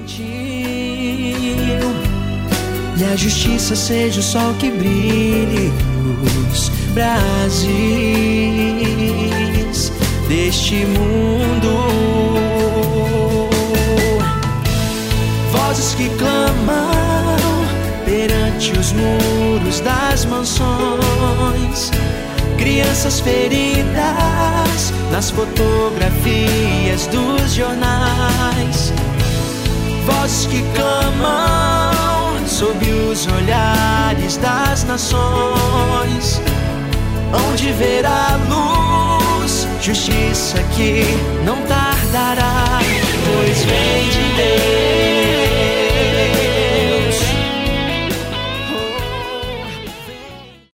E a justiça seja o sol que brilhe os Brasis deste mundo. Vozes que clamam perante os muros das mansões, crianças feridas nas fotografias dos jornais. Vozes que clamam sob os olhares das nações, onde verá luz, justiça que não tardará, pois vem de Deus.